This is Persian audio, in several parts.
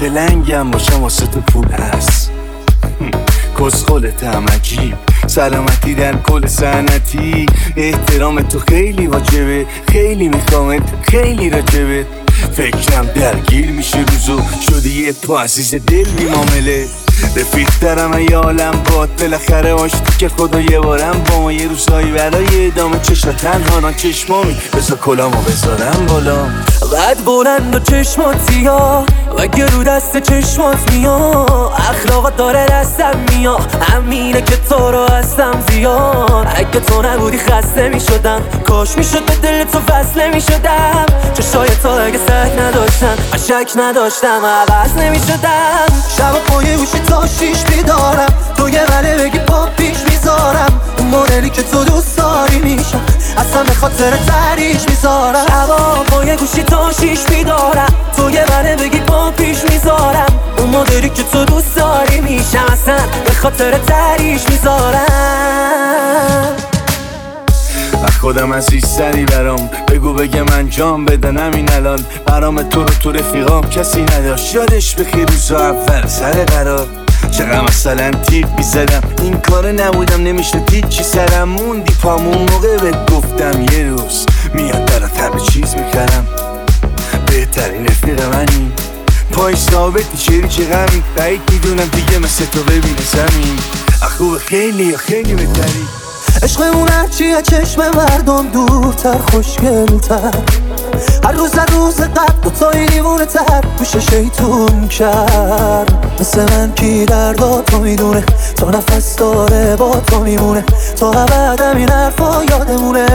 لنگم باشم واسه تو پول هست. کسخلتم عجیب، سلامتی در کل صنعتی. احترام تو خیلی واجبه، خیلی میخوامت، خیلی راجبت. فکرم درگیر میشه روزو، شدی یه تو عزیز دل بی معامله. رفیق دارم یه عالم باد، بالاخره آشتی که خدا یه بارم با ما یه روزایی برای ادامه. چشم تنها چشمامی، بذار کلامو بذارم بالا. قد بلند و چشمات سیاه و گرو دست چشمات میا. اخلاقات داره دستم میا، همینه که تو رو هستم زیاد. اگه تو نبودی خسته میشدم، کاش میشد به دل تو وصله میشدم. چشای تو اگه سگ نداشتن، شک نداشتم عوض نمیشدم. شب پای گوشی تا 6 بیدارم، تو یه وله بگی پا پیش میذارم. اون مدلی که تو دوست داری میشم، اصلا به خاطر تریش میذارم. شبا پای گوشی تا 6 بیدارم، تو یه وله بگی پا پیش میذارم. اون مدلی که تو دوست داری میشم، اصلا به خاطر تریش میذارم. خودم عزیزتری برام، بگو بگم انجام بدن همین الان. برام تو رو تو رفیقام کسی نداشت، یادش بخیر روزا اول سر قرار. چقدر مثلا تیپ میزدم، این کار نبودم نمیشه دید چی سرم. موندی پامون موقع بهت گفتم یه روز میاد برات همه چیز میخرم. بهترین رفیق منی، پای ثابتی شریک غمی. بعید میدونم دیگه مثل تو ببینه زمین. خوب خیلی خیلی بهتری. عشقمون هرچیه چشم مردم دورتر خوشگلتر. هر روز قبل دوتایی دیوونه تر میشه شیطون کرد. مثل من کی دردا تو میدونه، تا نفس داره با تو میمونه. تا ابد این حرفا یادمونه،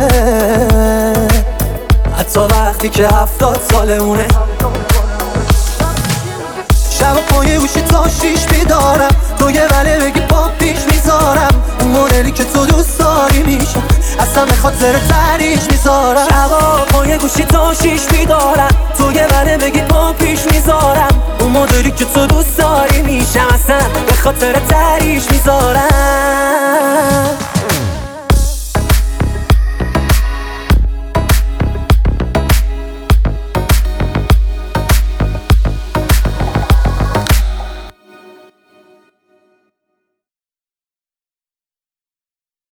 حتی وقتی که 70 سالمونه. شب پای گوشی تا 6 بیدارم، تو یه وله بگی پا پیش میذارم. اون مدلی که تو دوست داری میشم، اصلا به خاطر تریش میذارم. شبا پای گوشی تا 6 بیدارم، تو یه وله بگی پا پیش میذارم. اون مدلی که تو دوست داری میشم، اصلا به خاطر تریش میذارم.